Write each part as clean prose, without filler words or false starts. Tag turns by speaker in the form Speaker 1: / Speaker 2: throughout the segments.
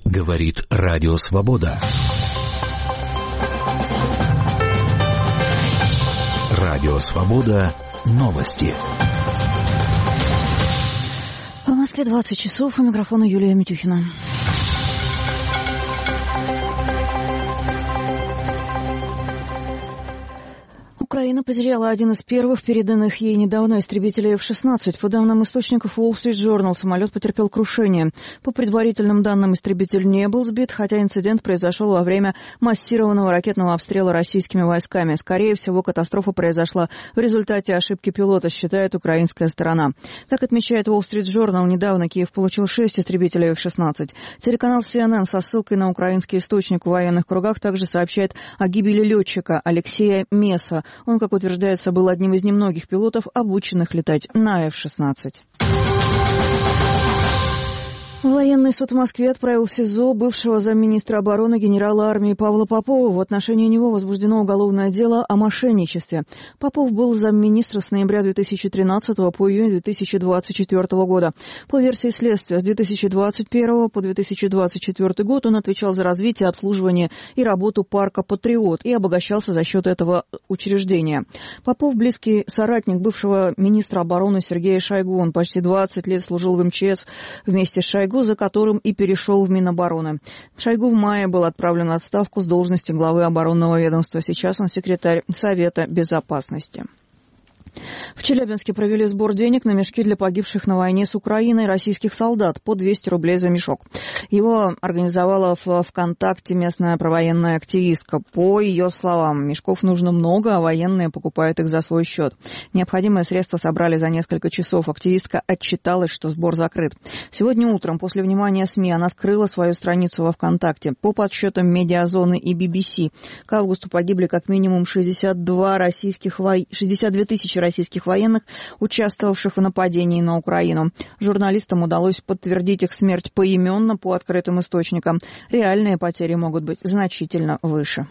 Speaker 1: Говорит Радио Свобода. Радио Свобода. Новости.
Speaker 2: В Москве 20 часов. У микрофона Юлия Митюхина. Украина потеряла один из первых переданных ей недавно истребителей F-16. По данным источников Wall Street Journal, самолет потерпел крушение. По предварительным данным, истребитель не был сбит, хотя инцидент произошел во время массированного ракетного обстрела российскими войсками. Скорее всего, катастрофа произошла в результате ошибки пилота, считает украинская сторона. Как отмечает Wall Street Journal, недавно Киев получил 6 истребителей F-16. Телеканал CNN со ссылкой на украинский источник в военных кругах также сообщает о гибели летчика Алексея Меса. Он, как утверждается, был одним из немногих пилотов, обученных летать на F-16. Военный суд в Москве отправил в СИЗО бывшего замминистра обороны генерала армии Павла Попова. В отношении него возбуждено уголовное дело о мошенничестве. Попов был замминистра с ноября 2013 по июнь 2024 года. По версии следствия, с 2021 по 2024 год он отвечал за развитие, обслуживание и работу парка «Патриот» и обогащался за счет этого учреждения. Попов – близкий соратник бывшего министра обороны Сергея Шойгу. Он почти 20 лет служил в МЧС вместе с Шойгу, за которым и перешел в Минобороны. Шойгу в мае был отправлен в отставку с должности главы оборонного ведомства. Сейчас он секретарь Совета Безопасности. В Челябинске провели сбор денег на мешки для погибших на войне с Украиной российских солдат по 200 рублей за мешок. Его организовала в ВКонтакте местная провоенная активистка. По ее словам, мешков нужно много, а военные покупают их за свой счет. Необходимые средства собрали за несколько часов. Активистка отчиталась, что сбор закрыт. Сегодня утром, после внимания СМИ, она скрыла свою страницу во ВКонтакте. По подсчетам Медиазоны и BBC, к августу погибли как минимум 62 тысячи российских военных, участвовавших в нападении на Украину. Журналистам удалось подтвердить их смерть поименно по открытым источникам. Реальные потери могут быть значительно выше.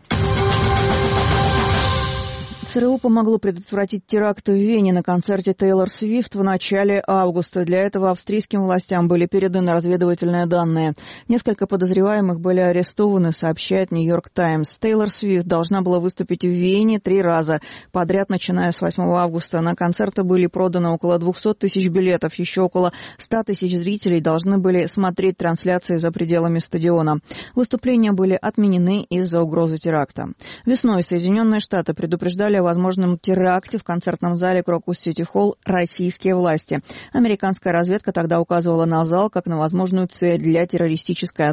Speaker 2: ЦРУ помогло предотвратить теракт в Вене на концерте Тейлор Свифт в начале августа. Для этого австрийским властям были переданы разведывательные данные. Несколько подозреваемых были арестованы, сообщает Нью-Йорк Таймс. Тейлор Свифт должна была выступить в Вене 3 раза подряд, начиная с 8 августа. На концерты были проданы около 200 тысяч билетов. Еще около 100 тысяч зрителей должны были смотреть трансляции за пределами стадиона. Выступления были отменены из-за угрозы теракта. Весной Соединенные Штаты предупреждали о возможном теракте в концертном зале Крокус Сити Холл российские власти. Американская разведка тогда указывала на зал как на возможную цель для террористической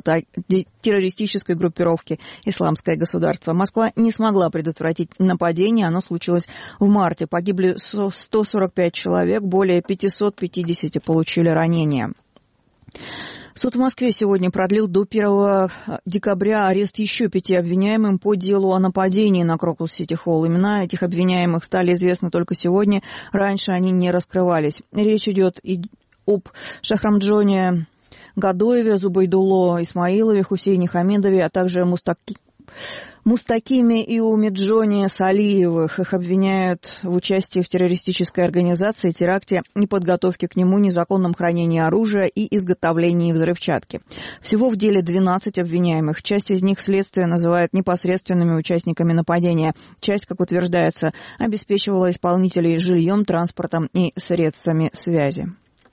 Speaker 2: группировки «Исламское государство». Москва не смогла предотвратить нападение. Оно случилось в марте. Погибли 145 человек, более 550 получили ранения. Суд в Москве сегодня продлил до 1 декабря арест еще 5 обвиняемым по делу о нападении на Крокус Сити Холл. Имена этих обвиняемых стали известны только сегодня. Раньше они не раскрывались. Речь идет об Шахрамджоне Гадоеве, Зубайдулло Исмаилове, Хусейне Хамидове, а также Мустакиме и Умиджоне Салиевых. Их обвиняют в участии в террористической организации, теракте, неподготовке к нему, незаконном хранении оружия и изготовлении взрывчатки. Всего в деле 12 обвиняемых. Часть из них следствие называет непосредственными участниками нападения. Часть, как утверждается, обеспечивала исполнителей жильем, транспортом и средствами связи.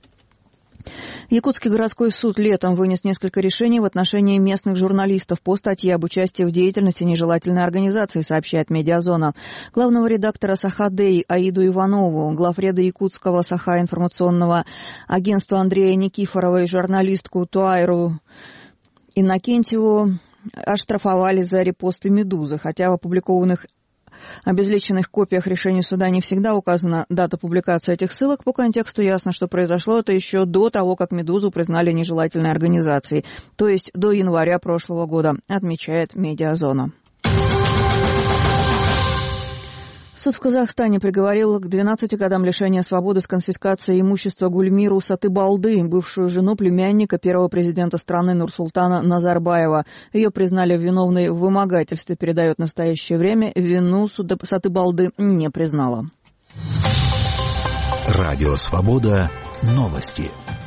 Speaker 2: Якутский городской суд летом вынес несколько решений в отношении местных журналистов по статье об участии в деятельности нежелательной организации, сообщает Медиазона. Главного редактора «Саха-Дэй» Аиду Иванову, главреда якутского «Саха» информационного агентства Андрея Никифорова и журналистку Туайру Иннокентьеву оштрафовали за репосты «Медузы», хотя в опубликованных обезличенных копиях решений суда не всегда указана дата публикации этих ссылок. По контексту ясно, что произошло это еще до того, как «Медузу» признали нежелательной организацией, то есть до января прошлого года, отмечает Медиазона. Суд в Казахстане приговорил к 12 годам лишения свободы с конфискацией имущества Гульмиру Сатыбалды, бывшую жену племянника первого президента страны Нурсултана Назарбаева. Ее признали виновной в вымогательстве, передает в настоящее время. Вину Сатыбалды не признала.
Speaker 1: Радио Свобода. Новости.